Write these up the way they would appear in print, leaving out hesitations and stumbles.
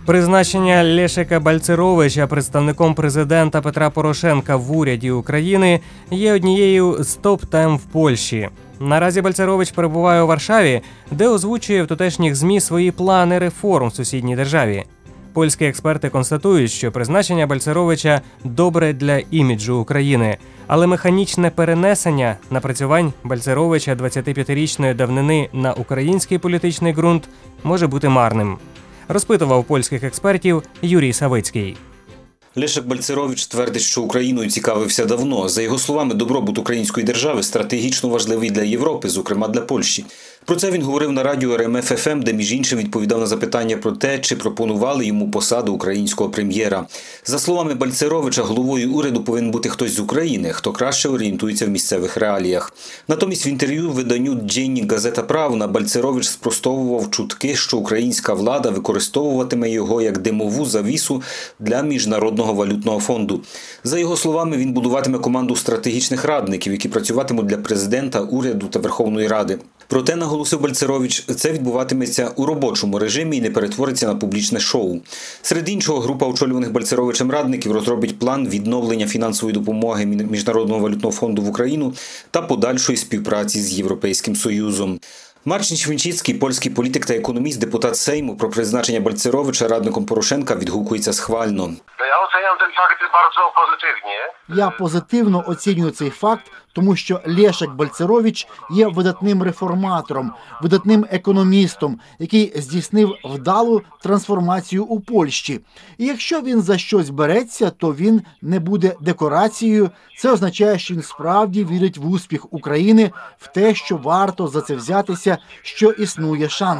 Призначення Лешека Бальцеровича представником президента Петра Порошенка в уряді України є однією з топ-тем в Польщі. Наразі Бальцерович перебуває у Варшаві, де озвучує в тутешніх ЗМІ свої плани реформ в сусідній державі. Польські експерти констатують, що призначення Бальцеровича добре для іміджу України, але механічне перенесення напрацювань Бальцеровича 25-річної давнини на український політичний ґрунт може бути марним. Розпитував польських експертів Юрій Савицький. Лешек Бальцерович твердить, що Україною цікавився давно. За його словами, добробут української держави стратегічно важливий для Європи, зокрема для Польщі. Про це він говорив на радіо РМФ-ФМ, де між іншим відповідав на запитання про те, чи пропонували йому посаду українського прем'єра. За словами Бальцеровича, головою уряду повинен бути хтось з України, хто краще орієнтується в місцевих реаліях. Натомість в інтерв'ю виданню «Дзеннік Газета Правна» Бальцерович спростовував чутки, що українська влада використовуватиме його як димову завісу для Міжнародного валютного фонду. За його словами, він будуватиме команду стратегічних радників, які працюватимуть для президента, уряду та Верховної Ради. Проте, наголосив Бальцерович, це відбуватиметься у робочому режимі і не перетвориться на публічне шоу. Серед іншого, група очолюваних Бальцеровичем радників розробить план відновлення фінансової допомоги Міжнародного валютного фонду в Україну та подальшої співпраці з Європейським Союзом. Марцин Święcicki, польський політик та економіст, депутат Сейму, про призначення Бальцеровича радником Порошенка відгукується схвально. Я оцінюю цей факт дуже позитивно. Я позитивно оцінюю цей факт, тому що Лешек Бальцерович є видатним реформатором, видатним економістом, який здійснив вдалу трансформацію у Польщі. І якщо він за щось береться, то він не буде декорацією. Це означає, що він справді вірить в успіх України, в те, що варто за це взятися, що існує шанс.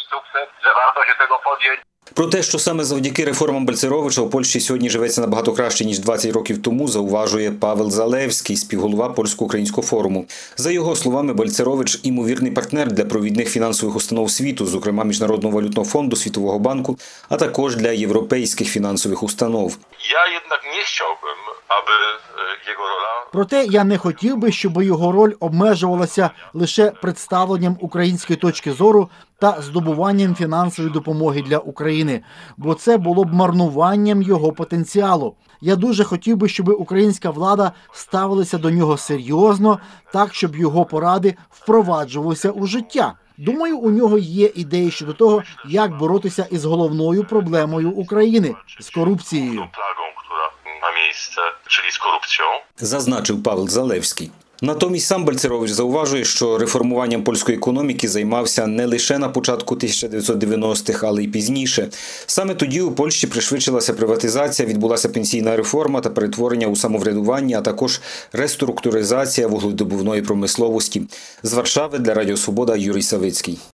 Про те, що саме завдяки реформам Бальцеровича у Польщі сьогодні живеться набагато краще, ніж 20 років тому, зауважує Павел Залевський, співголова Польсько-Українського форуму. За його словами, Бальцерович – імовірний партнер для провідних фінансових установ світу, зокрема Міжнародного валютного фонду, Світового банку, а також для європейських фінансових установ. Я jednak не хотів би, аби його роля... Проте я не хотів би, щоб його роль обмежувалася лише представленням української точки зору та здобуванням фінансової допомоги для України, бо це було б марнуванням його потенціалу. Я дуже хотів би, щоб українська влада ставилася до нього серйозно, так, щоб його поради впроваджувалися у життя. Думаю, у нього є ідеї щодо того, як боротися із головною проблемою України – з корупцією. Зазначив Павел Залевський. Натомість сам Бальцерович зауважує, що реформуванням польської економіки займався не лише на початку 1990-х, але й пізніше. Саме тоді у Польщі пришвидшилася приватизація, відбулася пенсійна реформа та перетворення у самоврядування, а також реструктуризація вугледобувної промисловості. З Варшави для Радіо Свобода Юрій Савицький.